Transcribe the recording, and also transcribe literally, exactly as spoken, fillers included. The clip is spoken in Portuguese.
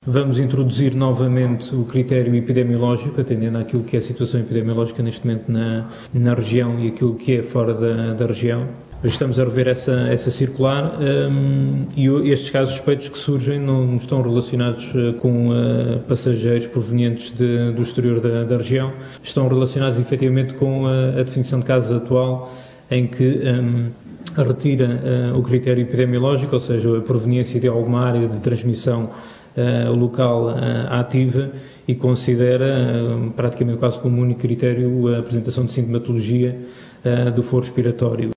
Vamos introduzir novamente o critério epidemiológico, atendendo àquilo que é a situação epidemiológica neste momento na, na região e aquilo que é fora da, da região. Estamos a rever essa, essa circular um, e estes casos suspeitos que surgem não estão relacionados com uh, passageiros provenientes de, do exterior da, da região, estão relacionados efetivamente com a, a definição de casos atual em que um, retira uh, o critério epidemiológico, ou seja, a proveniência de alguma área de transmissão uh, local uh, ativa e considera uh, praticamente quase como único critério a apresentação de sintomatologia uh, do foro respiratório.